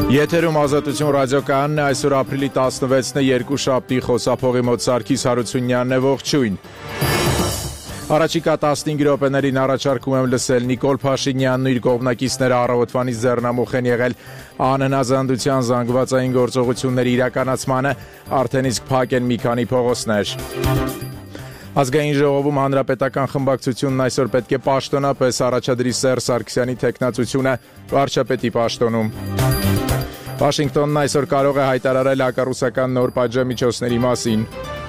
Եթերում Ազատություն ռադիոկայանն է, այսօր ապրիլի 16-ն է, երկուշաբթի, խոսափողի մոտ Սարգիս Հարությունյանն է, ողջույն։ Առաջիկա 15 րոպեներին առաջարկում եմ լսել Նիկոլ Փաշինյանն ու իր կողմնակիցները առավոտվանից ձեռնամուխ են եղել անհնազանդության զանգվածային գործողությունների իրականացմանը, արդեն իսկ փակ են մի քանի փողոցներ։ Ազգային ժողովում հանրապետական խմբակցությունն այսօր պետք է պաշտոնապես առաջադրի Սերժ Սարգսյանի թեկնածությունը վարչապետի պաշտոնում։ Վաշինգտոնն այսօր կարող է հայտարարել հակառուսական նոր պատժամիջոցների մասին։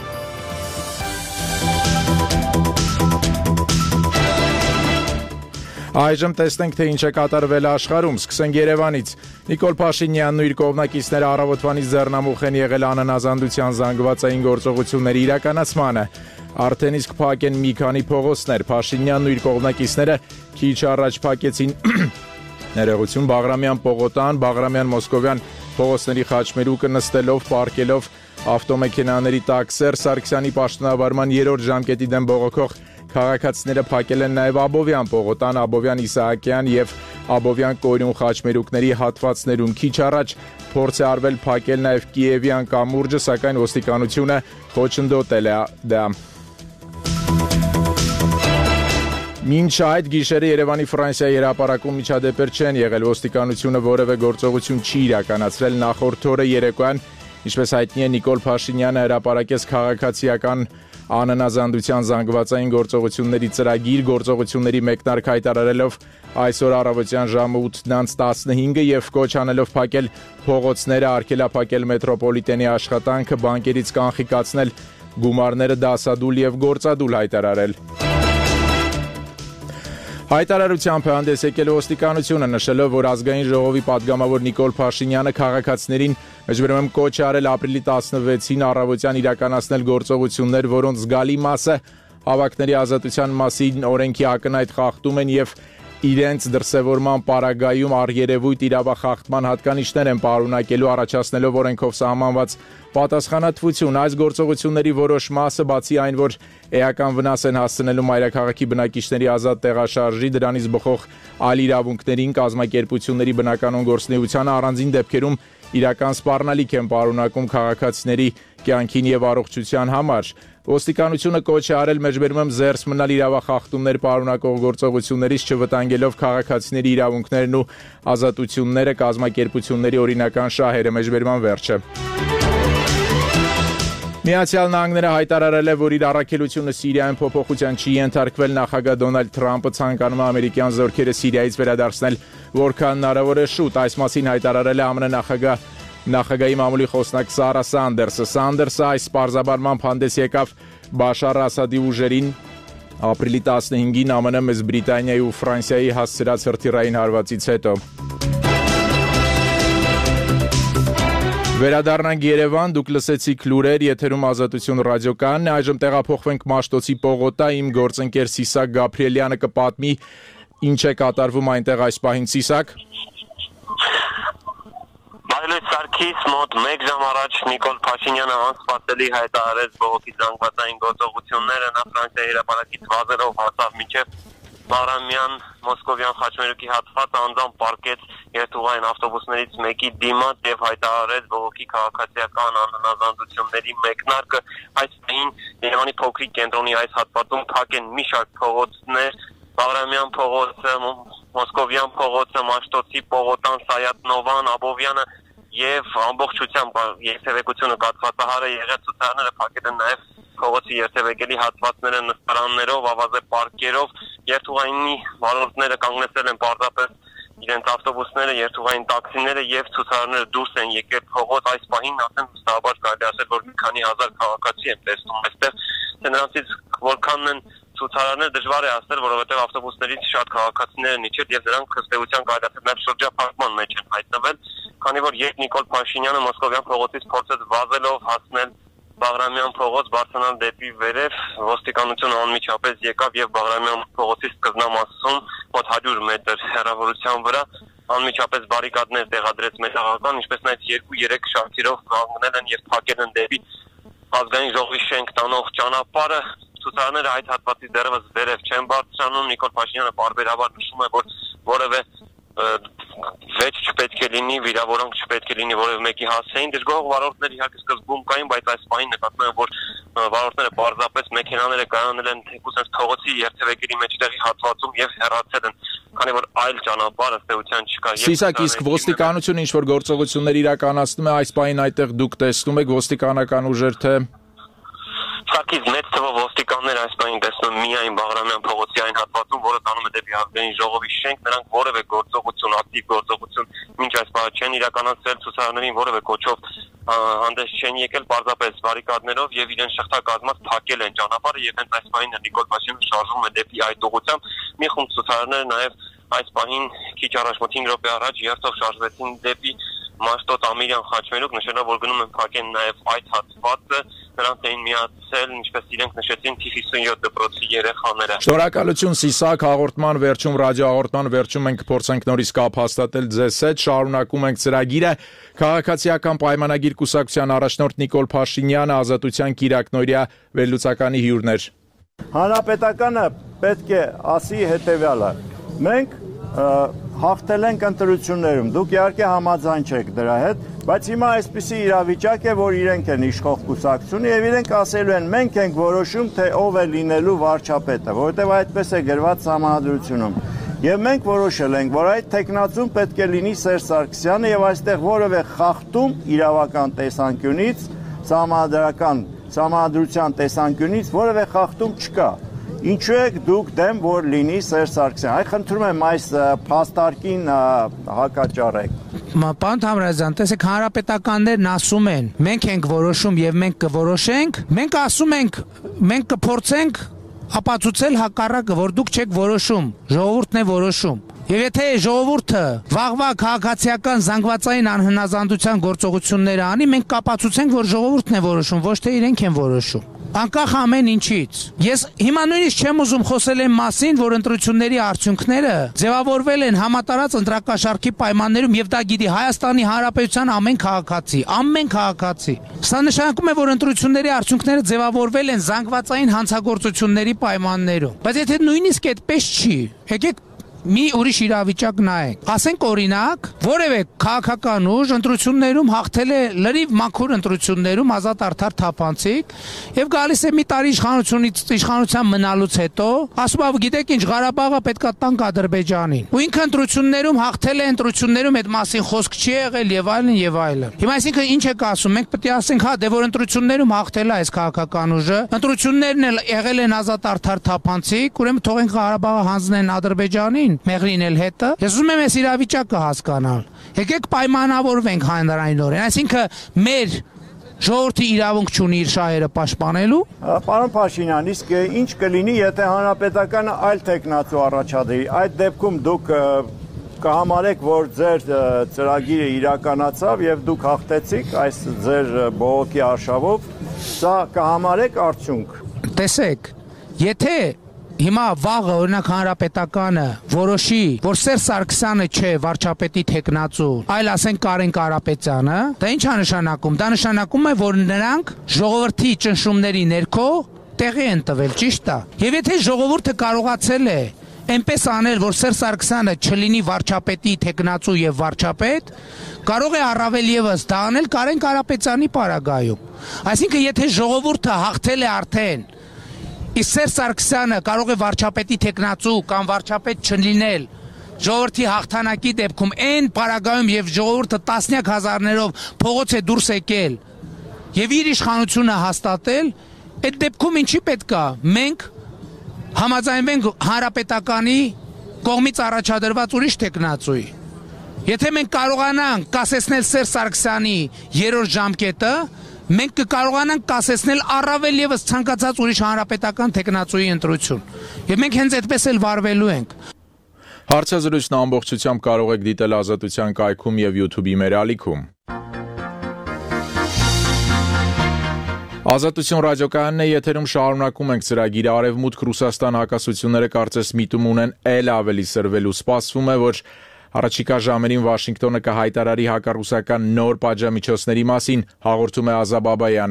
Այժմ տեսնենք, թե ինչ է կատարվել աշխարհում, սկսենք Երևանից։ Նիկոլ Փաշինյանն ու իր կողմնակիցները առավոտվանից ձեռնամուխ են եղել անհնազանդության զանգվածային գործողությունների իրականացմանը։ Արդեն իսկ փակ են մի քանի փողոցներ։ Փաշինյանն ու իր կողմնակիցները քիչ առաջ փակեցին ներողություն Բաղրամյան Պողոտան, Բաղրամյան Մոսկովյան փողոցների խաչմերուկը նստելով, պարկելով ավտոմեքենաների տակ Սերժ Սարգսյանի պաշտոնավարման 3-րդ ժամկետի դեմ բողոքող քաղաքացիները փակել են նաև Աբովյան Պողոտան, Աբովյան Իսահակյան եւ Աբովյան Կորյուն խաչմերուկների հատվածներում։ Քիչ առաջ փորձ է արվել փակել նաև Կիևյան կամուրջը, սակայն ոստիկանությունը խոչընդոտել է դա։ Մինչ այդ գիշերը Երևանի Ֆրանսիայի հրապարակում միջադեպեր չեն եղել, ոստիկանությունը որևէ գործողություն չի իրականացրել։ Նախորդ օրը երեկոյան, ինչպես հայտնի է, Նիկոլ Փաշինյանը հրապարակեց քաղաքացիական անհնազանդության զանգվածային գործողությունների ծրագիր, գործողությունների մեկնարկ հայտարարելով այսօր առավոտյան ժամը 8:15 եւ կոչ անելով փակել փողոցները, արգելափակել մետրոպոլիտենի աշխատանքը, բանկերից կանխիկացնել գումարները, դասադուլ եւ գործադուլ հայտարարել։ Հայտարարությամբ է հանդես եկել ոստիկանությունը, նշելով, որ ազգային ժողովի պատգամավոր Նիկոլ Փաշինյանը քաղաքացիներին մեջբերում կոչ է արել ապրիլի 16-ին առավոտյան իրականացնել գործողություններ, որոնց զգալի մասը հավաքների ազատության մասին օրենքի ակնհայտ խախտում են եւ իրենց դրսևորման պարագայում առերևույթ իրավախախտման հատկանիշներ են պարունակելու, առաջացնելով օրենքով սահմանված պատասխանատվություն։ Այս գործողությունների որոշ մասը, բացի այն, որ էական վնաս են հասցնելու մայրաքաղաքի բնակիչների ազատ տեղաշարժի, դրանից բխող այլ իրավունքներին, կազմակերպությունների բնականոն գործունեությանը, առանձին դեպքերում իրական սպառնալիք են պարունակում քաղաքացիների կյանքին եւ առողջության համար։ Ոստիկանությունը կոչ է արել մեջբերում զերծ մնալ իրավախախտումներ պարունակող գործողություններից, չվտանգելով քաղաքացիների իրավունքներն ու ազատությունները, կազմակերպությունների օրինական շահերը, մեջբերման վերջը։ Միացյալ Նահանգները հայտարարել է, որ իր առաքելությունը Սիրիայում փոփոխության չի ենթարկվել։ Նախագահ Դոնալդ Թրամփը ցանկանում է ամերիկյան զորքերը Սիրիայից վերադարձնել որքան հնարավոր է շուտ։ Այս մասին հայտարարել է ԱՄՆ նախագահի մամուլի խոսնակ Սարա Սանդերսը։ Սանդերսը այս պարզաբանմամբ հանդես եկավ Բաշար Ասադի ուժերին ապրիլի 15-ին ԱՄՆ, Մեծ Բրիտանիայի ու Ֆրանսիայի հասցրած հրթիռային հարվածից հետո։ Վերադառնանք Երևան, դուք լսեցիք լուրեր, եթերում Ազատություն ռադիոկայանն է, այժմ տեղափոխվենք Մաշտոցի Պողոտա, իմ գործընկեր Սիսակ Գաբրիելյանը կպատմի ինչ է կատարվում այնտեղ այս պահին։ Սիսակ։ Բարելույթ Սարգիս, մոտ 1 ժամ առաջ Նիկոլ Փաշինյանը անսպասելի հայտարարեց բողոքի զանգվածային գործողությունները, նա Ֆրանսիայի հրապարակից վազելով հասավ մինչև Բաղրամյան Մոսկովյան խաչմերուկի հատվածը, անձամբ պառկեց երթուղային ավտոբուսներից մեկի դիմաց եւ հայտարարեց բողոքի քաղաքացիական անհնազանդությունների մեկնարկը։ Այս պահին Երևանի փոքրիկ կենտրոնի այս հատվածում փակ են մի շարք փողոցներ, Բաղրամյան փողոցը, Մոսկովյան փողոցը, Մաշտոցի Պողոտան, Սայաթնովան, Աբովյանը եւ ամբողջությամբ երթևեկությունը կաթվածահարը եղած ցուցարները փակել են նաեւ փողոցի երթևեկելի հատվածները նստարաններով, ավազե պարկերով, երթուղայինի վարորդները կանգնեցել են պարզապես իրենց ավտոբուսները, երթուղային տաքսիները եւ ցուցարները դուրս են եկել փողոց։ Այս պահին ասեմ հստակաբար կարելի ասել, որ մի քանի հազար քաղաքացի են տեսնում այստեղ, թե նրանցից որքանն են ցուցարարներ դժվար է ասել, որովհետեւ ավտոբուսներից շատ քաղաքացիներ են իջել եւ նրանք ըստեյության կարելի ասել նաեւ շրջափակման մեջ են հայտնվել, քանի որ երբ Նիկոլ Փաշինյանը Մոսկովյան փողոցից փորձեց վազելով հասնել Բաղրամյան փողոց, բարձրանալ դեպի վերև, ոստիկանությունը անմիջապես եկավ եւ Բաղրամյան փողոցի սկզբնամասում մոտ 100 մետր հեռավորության վրա անմիջապես բարիկադներ տեղադրեց մետաղական, ինչպես նաեւ 2-3 շարքերով կանգնել են եւ փակել են դեպի ազգային ժողովի շենք տանող ճանապարհը։ Ցուցարարները այդ հատվածից դեռևս վերև չեն բարձրանում։ Նիկոլ Փաշինյանը պարբերաբար նշում է, որ որևէ վեճ չպետք է լինի լինի, վիրավորանք չպետք է լինի որևէ մեկի հասցեին։ Դժգոհ վարորդներ իհարկե սկզբում կային, բայց այս պահին նկատվում է, որ վարորդները պարզապես մեքենաները կայանել են թեկուզ փողոցի երթևեկերի մեջտեղի հատվածում եւ հեռացել են, քանի որ այլ ճանապարհ ըստ էության չկա։ Սիսակ, իսկ ոստիկանությունը ինչ որ գործողություններ իրականացնում է այս պահին այդտեղ դուք տեսնում եք ոստիկանական ուժեր թե Սակից մեծ թվով ոստիկաններ այս պահին տեսնում միայն Բաղրամյան փողոցի այն հատվածում, որը տանում է դեպի ազգային ժողովի շենք, նրանք որևէ գործողություն, ակտիվ գործողություն մինչ այս պահը չեն իրականացրել, ցուցարարներին որևէ կոչով հանդես չեն եկել, պարզապես բարիկադներով եւ իրեն շղթակազմած փակել են ճանապարհը եւ հենց այս պահին Նիկոլ Փաշինյանը շարժվում է դեպի այդ ուղղությամբ։ Մի խումբ ցուցարարներ նաեւ այս պահին քիչ առաջ 5 րոպե առաջ երթով շարժվեցին դեպի Մաշտոտ Ամիրյան Խաչմերուկ, նշելով, որ գնում են փակեն նաև այդ հատվածը, նրանց էին միացել, ինչպես իրենք նշեցին, T57 դպրոցի երեխաները։ Շնորհակալություն Սիսակ, հաղորդման վերջում, ռադիոհաղորդման վերջում մենք կփորձենք նորից կապ հաստատել ձեզ հետ, շարունակում ենք ծրագիրը։ Քաղաքացիական պայմանագիր կուսակցության առաջնորդ Նիկոլ Փաշինյանը, Ազատության կիրակնօրյա վերլուծականի հյուրներ։ Հանրապետականը պետք է ասի հետևյալը. մենք հաղթել ենք ընտրություններում, դուք իհարկե համաձայն չեք դրա հետ, բայց հիմա այսպիսի իրավիճակ է, որ իրենք են իշխող կուսակցությունը եւ իրենք ասելու են մենք ենք որոշում, թե ով է լինելու վարչապետը, որովհետեւ այդպես է գրված Սահմանադրությունում։ Եվ մենք որոշել ենք, որ այդ տեխնացուն պետք է լինի Սերժ Սարգսյանը եւ այստեղ որևէ խախտում իրավական տեսանկյունից, Սահմանադրության տեսանկյունից որևէ խախտում չկա։ Ինչու եք դուք դեմ, որ լինի Սերժ Սարգսյան։ Այ խնդրում եմ այս փաստարկին հակաճառեք։ Պարոն Թամրազյան, տեսեք, հանրապետականներն ասում են, մենք ենք որոշում եւ մենք կորոշենք, մենք ասում ենք, մենք կփորձենք ապացուցել հակառակը, որ դուք չեք որոշում, ժողովուրդն է որոշում։ Եվ եթե ժողովուրդը վաղվա քաղաքացիական զանգվածային անհնազանդության գործողությունները անի, մենք կապացուցենք, որ ժողովուրդն է որոշում, ոչ թե իրենք են որոշում։ Անկախ ամեն ինչից։ Ես հիմա նույնիսկ չեմ ուզում խոսել այն մասին, որ ընտրությունների արդյունքները ձևավորվել են համատարած ընտրակաշառքի պայմաններում եւ դա գիտի Հայաստանի Հանրապետության ամեն քաղաքացի։ Սա նշանակում է, որ ընտրությունների արդյունքները ձևավորվել են զանգվածային հանցագործությունների պայմաններում։ Բայց եթե նույնիսկ այդպես չի, եկեք մի ուրիշ իրավիճակ նայենք։ Ասենք օրինակ, որևէ քաղաքական ուժ ընտրություններում հաղթել է լրիվ մաքուր ընտրություններում ազատ արդար թափանցիկ եւ գալիս է մի տարի իշխանության մնալուց հետո, ասում է, գիտեք ինչ, Ղարաբաղը պետքա տանք Ադրբեջանին։ Ու ինքը ընտրություններում հաղթել է, ընտրություններում այդ մասին խոսք չի եղել եւ այլն եւ այլն։ Հիմա այսինքն ինչ եք ասում, մենք պետք է ասենք, հա, դե որ ընտրություններում հաղթել է այս քաղաքական ուժը, ընտրություններն էլ եղել են ազատ արդար թափանցիկ, ուրեմն թողենք Ղարաբաղը հանձնեն Ադրբեջանին։ Մեղրին էլ հետը։ Ես ուզում եմ այս իրավիճակը հասկանալ։ Եկեք պայմանավորվենք հանրայնորեն, այսինքն մեր ժողովրդի իրավունք չունի իր շահերը պաշտպանելու։ Պարոն Փաշինյան, իսկ ինչ կլինի, եթե հանրապետականը այլ տեխնացու առաջադրի։ Այդ դեպքում դուք կհամարեք, որ ձեր ծրագիրը իրականացավ եւ դուք հաղթեցիք այս ձեր բողոքի արշավով, սա կհամարեք արդյունք։ Տեսեք, եթե հիմա վաղը օրինակ հանրապետականը որոշի, որ Սերժ Սարգսյանը չէ վարչապետի տեխնացու, այլ ասենք Կարեն Կարապետյանը, դա ինչ է նշանակում։ Դա նշանակում է, որ նրանք ժողովրդի ճնշումների ներքո տեղի են տվել, ճիշտ է։ Եվ եթե ժողովուրդը կարողացել է այնպես անել, որ Սերժ Սարգսյանը չլինի վարչապետի տեխնացու եւ վարչապետ, կարող է առավել եւս դա անել Կարեն Կարապետյանի պարագայում։ Այսինքն, եթե ժողովուրդը հաղթել է արդեն Իսկ Սերժ Սարգսյանը կարող է վարչապետի տեխնացու կամ վարչապետ չլինել ժողովրդի հաղթանակի դեպքում այն պարագայում եւ ժողովուրդը տասնյակ հազարներով փողոց է դուրս եկել եւ իր իշխանությունը հաստատել, այդ դեպքում ինչի պետք է մենք համաձայնվենք հանրապետականի կողմից առաջադրված ուրիշ տեխնացուի։ Եթե մենք կարողանանք կասեցնել Սերժ Սարգսյանի երրորդ ժամկետը, մենք կկարողանանք կասեցնել առավել եւս ցանկացած ուրիշ հանրապետական տեխնացուի ընտրություն։ Եվ մենք հենց այդպես էլ վարվելու ենք։ Հարցազրույցն ամբողջությամբ կարող եք դիտել Ազատության կայքում եւ YouTube-ի մեր ալիքում։ Ազատություն ռադիոկայանն է, եթերում շարունակում ենք ծրագիրը։ Արևմուտք Ռուսաստան հակասությունները կարծես միտում ունեն էլ ավելի սրվելու։ Սպասվում է, որ Առաջիկա ժամերին Վաշինգտոնը կհայտարարի հակառուսական նոր պատժամիջոցների մասին, հաղորդում է Ազա Բաբայանը։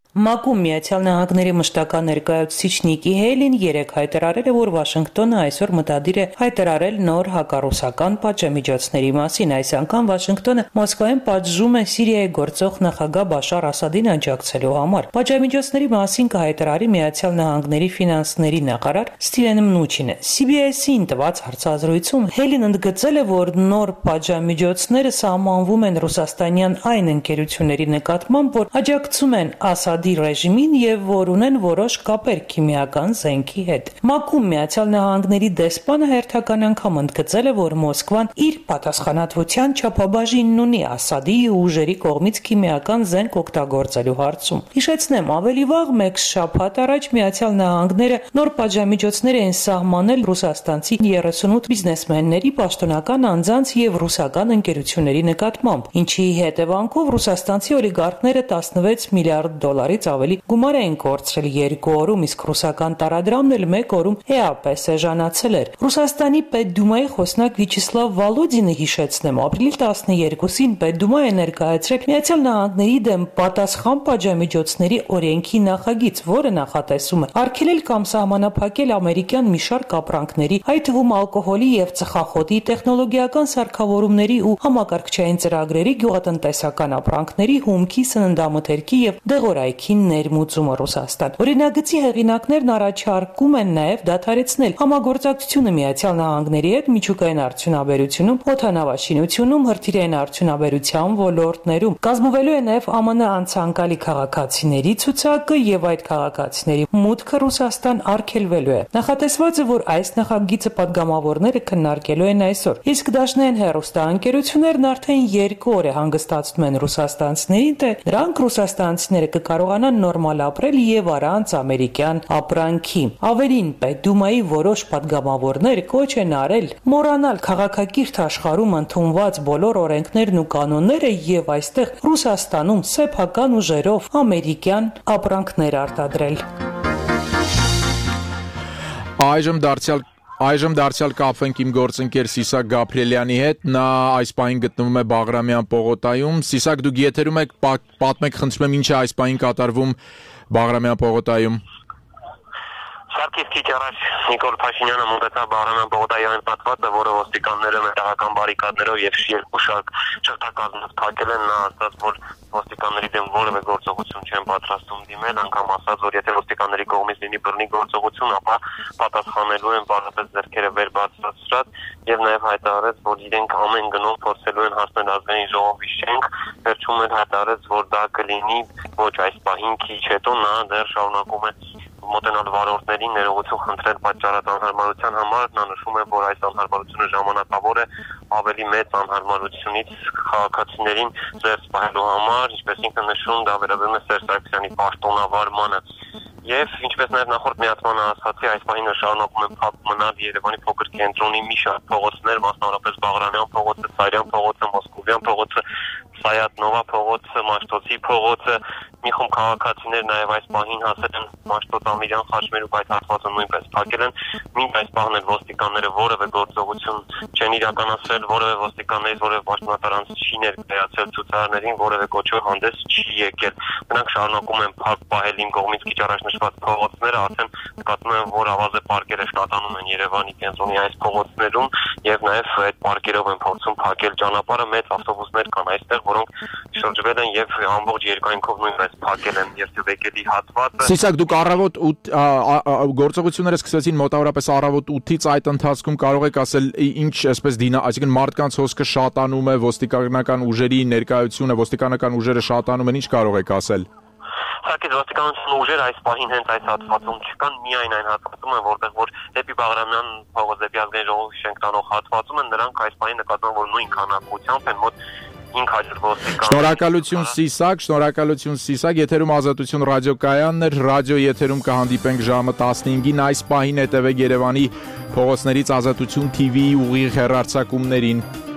ՄԱԿ-ում Միացյալ Նահանգների մշտական ներկայացուցիչ Նիկի Հեյլին երեկ հայտարարել է, որ Վաշինգտոնը այսօր մտադիր է հայտարարել նոր հակառուսական պատժամիջոցների մասին։ Այս անգամ Վաշինգտոնը Մոսկվայում պատժում է Սիրիայի գործող նախագահ Բաշար Ասադին աջակցելու համար։ Պատժամիջոցների մասին կհայտարարի Միացյալ Նահանգների ֆինանսների նախարար Ստիվեն Մնուչինը։ CBS-ին տված հարցազրույցում Հեյլին ընդգծել է, որ նոր պատժամիջոցները սահմանվում են ռուսաստանյան այն ընկերությունների նկատմամբ, որ աջակցում են Ասադի ռեժիմին եւ որ ունեն որոշ կապեր քիմիական զենքի հետ։ ՄԱԿ-ում Միացյալ Նահանգների դեսպանը հերթական անգամ ընդգծել է, որ Մոսկվան իր պատասխանատվության չափաբաժինն ունի Ասադի ուժերի կողմից քիմիական զենք օգտագործելու հարցում։ Հիշեցնեմ, ավելի վաղ մեկ շաբաթ առաջ Միացյալ Նահանգները նոր պատժամիջոցներ են սահմանել ռուսաստանցի 38 բիզնեսմենների, պաշտոնական անձանց եւ ռուսական ընկերությունների նկատմամբ, ինչի հետևանքով ռուսաստանցի օլիգարխները 16 միլիարդ դոլարից ավելի գումար էին կորցրել 2 օրում, իսկ ռուսական տարադրամն էլ 1 օրում էապես էժանացել էր։ Ռուսաստանի Պետդումայի խոսնակ Վիչեսլավ Վալոդինը, հիշեցնեմ, ապրիլի 12-ին Պետդումա է ներկայացրել Միացյալ Նահանգների դեմ պատասխան պատժամիջոցների օրենքի նախագիծ, որը նախատեսում է արգելել կամ սահմանափակել ամերիկյան մի շարք ապրանքների, այդ թվում ալկոհոլի եւ ծխախոտի, տեխնոլոգիական սարքավորումների ու համակարգչային ծրագրերի, գյուղատնտեսական ապրանքների, հումքի, սննդամթերքի եւ դեղորայքի ներմուծումը Ռուսաստան։ Օրինագծի հեղինակներն առաջարկում են նաեւ դադարեցնել համագործակցությունը Միացյալ Նահանգների հետ միջուկային արդյունաբերությունում, օդանավաշինությունում, հրթիռային արդյունաբերության ոլորտներում։ Կազմվելու է նաեւ ԱՄՆ անցանկալի քաղաքացիների ցուցակը եւ այդ քաղաքացիների մուտքը Ռուսաստան արգելվելու է։ Նախատեսված է, որ այս նախագիծը падգամավորները քննարկելու են այսօր։ Իսկ դաշնային հեռուստաընկերություններն արդեն 2 օր է հանգստացնում են ռուսաստանցիներին, թե նրանք ռուսաստանցիները կկարողանան նորմալ ապրել եւ առանց ամերիկյան ապրանքի։ Ավելին, Պետդումայի որոշ падգամավորներ կոչ են արել մոռանալ քաղաքակիրթ աշխարհում ընդունված բոլոր օրենքներն ու կանոնները եւ այստեղ Ռուսաստանում սեփական ուժերով ամերիկյան ապրանքներ արտադրել։ Այժմ դարձյալ կապվենք իմ գործընկեր Սիսակ Գաբրիելյանի հետ, նա այս պահին գտնվում է Բաղրամյան պողոտայում։ Սիսակ, դուք եթերում եք, պատմեք, խնդրում եմ, ինչ է այս պահին կատարվում Բաղրամյան պողոտայում։ Սարքիս քիչ առաջ Նիկոլ Փաշինյանը մոտեցավ Բաղրամյան պողոտայի այն պատվածը, որը ոստիկանները մետաղական բարիկադներով եւ երկու շարք շղթակազմով փակել են, նա ասաց, որ ոստիկանների դեմ որևէ գործողություն չեն պատրաստում դիմել, անգամ ասաց, որ եթե ոստիկանների կողմից լինի բռնի գործողություն, ապա պատասխանելու են պարզապես ձեռքերը վեր բարձրացրած եւ նաեւ հայտարարեց, որ իրենք ամեն գնով փորձելու են հասնել ազգային ժողովի շենք, վերջում էլ հայտարարեց, որ դա կլինի ոչ այս պահին քիչ հետո, նա դեռ շարունակում է մոտենալ վարորդներին ներողություն խնդրել պատճառած անհարմարության համար, նա նշում է, որ այս անհարմարությունը ժամանակավոր է ավելի մեծ անհարմարությունից քաղաքացիներին զերծ պահելու համար, ինչպես ինքը նշում, դա վերաբերում է Սերժ Սարգսյանի պաշտոնավարմանը։ Եվ ինչպես նաև նախորդ միացմանը ասացի, այս պահին շարունակում են փակ մնալ Երևանի փոքր կենտրոնի մի շարք փողոցներ, մասնավորապես Բաղրամյան փողոցը, Սարյան փողոցը, Մոսկովյան փողոցը, Սայաթ-Նովա փողոցը, Մաշտոցի փողոցը, մի խումբ քաղաքացիներ նաև այս պահին հասել են Մաշտոց-Ամիրյան խաչմերուկ այդ հատվածը նույնպես փակել են, մինչ այս պահն էլ ոստիկանները որևէ գործողություն չեն իրականացրել, որևէ ոստիկաններից որևէ պաշտոնատար չի ներկայացել ցուցարարներին, որևէ կոչով հանդես չի եկել։ Նրանք շարունակում են փակ պահել իմ կողմից քիչ առաջ նշված փողոցները, արդեն նկատում եմ, որ ավազե պարկերը շտատանում են Երևանի կենտրոնի այս փողոցներում եւ նաեւ այդ պարկերով են փորձում փակել ճանապարհը, մեծ ավտոբուսներ կան այստեղ, որոնք շրջվել են եւ ամբողջ երկայնքով նույնպես փակել են Երթևեկելի հատվածը։ Սիսակ, դուք առավոտ 8 գործողությունները սկսեցին մոտավորապես առավոտ 8-ից, այդ ընթացքում կարող եք ասել ինչ, այսպես այսինքն մարդկանց հոսքը շատանում է, ոստիկանական ուժերի ներկայությունը, ոստիկանական ուժերը շատանում են, ինչ կարող եք ասել։ Սակայն ոստիկանության ուժերը այս պահին հենց այս հատվածում չկան, միայն այն հատվածում են, որտեղ որ դեպի Բաղրամյան փողոց, դեպի ազգային ժողովի շենք տանող հատվածում են, նրանք այս պահին նկատում են, որ նույն քանակությամբ են մոտ 500 ոստիկան։ Շնորհակալություն Սիսակ, եթերում Ազատություն ռադիոկայանն էր, ռադիո եթերում կհանդիպենք ժամը 15-ին, այս պահին հետևեք Երևանի փողոցներից Ազատություն TV ուղիղ հեռարձակումներին։